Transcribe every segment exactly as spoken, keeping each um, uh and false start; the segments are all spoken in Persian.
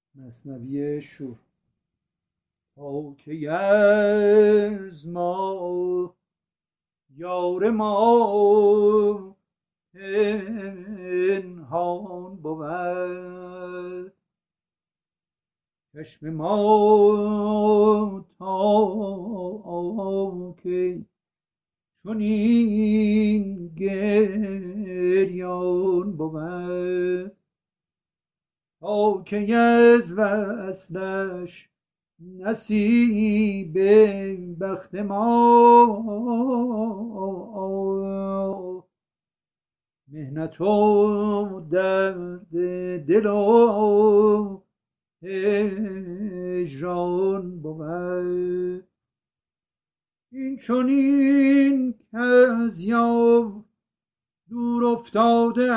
مثنوی شور. تا که از ما یار ما پنهان بود، چشم ما تا که چنین گریان بود، تا که از وصلش نصیب بخت ما، محنت و درد دل و هجران بود. این چنین کز یار دور افتاده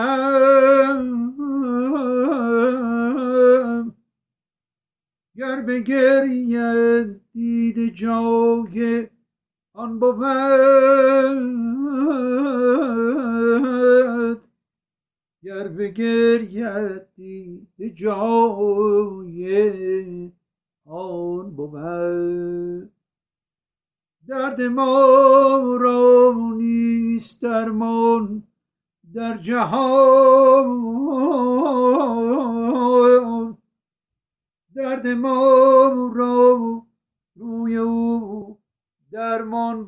ام، گر بگرید دیده جای آن بود، گر بگرید دیده جای آن بود. درد ما را نیست درمان در جهان، درد ما را روی او درمان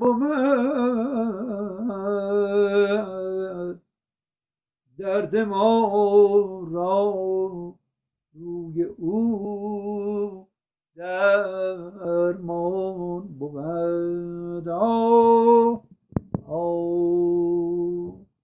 بود، درد ما را روی او درمان بود. آه آه